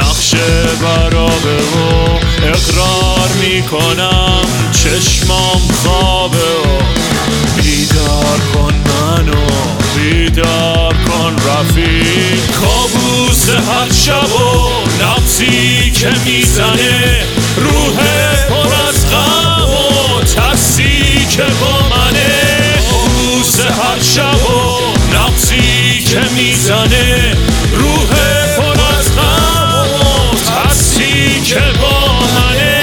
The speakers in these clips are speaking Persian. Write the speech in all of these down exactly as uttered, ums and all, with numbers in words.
نقش برابه و اقرار میکنم چشمام خوابه و بیدار کن منو، بیدار کن رفیق. کابوس هر شب و نبضی که میزنه، روح پر از غم و ترسی که با منه. کابوس هر شب و نبضی که میزنه، روح پر از غم و ترسی که با منه.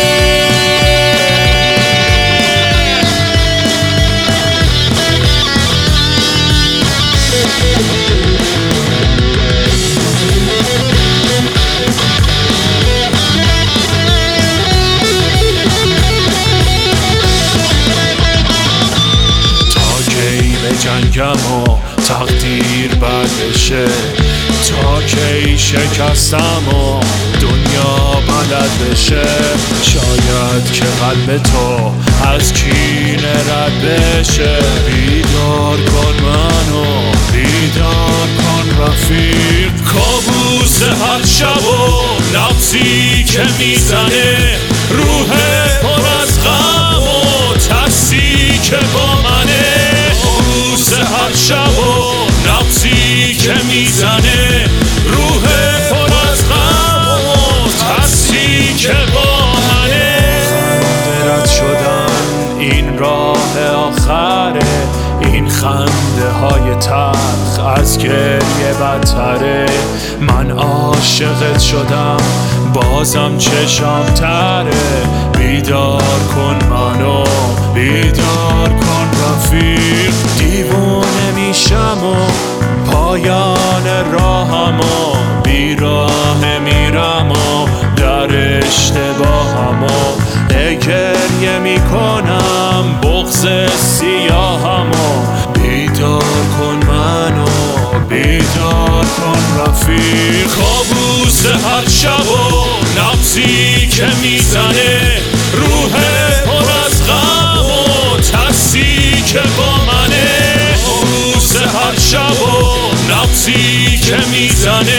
جنگم و تقدیر بردشه، تا کی شکستم و دنیا بلد بشه. شاید که قلب تو از کینه رد بشه. بیدار کن منو، بیدار کن رفیق. کابوس هر شب و نبضی که میزنه، روح پر از غم و ترسی که با منه. هر شب و نبضی که میزنه، روح پر از غم و ترسی که با منه. خنده رد شدن این راه آخره، این خنده های تلخ از گریه بدتره. من عاشقت شدم بازم چشام تره. بیدار کن منو، بیدار کن رفیق. دیوونه میشم و پایان راهم و بیراه میرم و در اشتباهم و گریه میکنم بغض سیاهم و بیدار کن منو، بیدار کن رفیق. کابوس هر شب و نبضی که میزنه، روح پر از غم و ترسی که با منه. کابوس هر شب و نبضی که میزنه،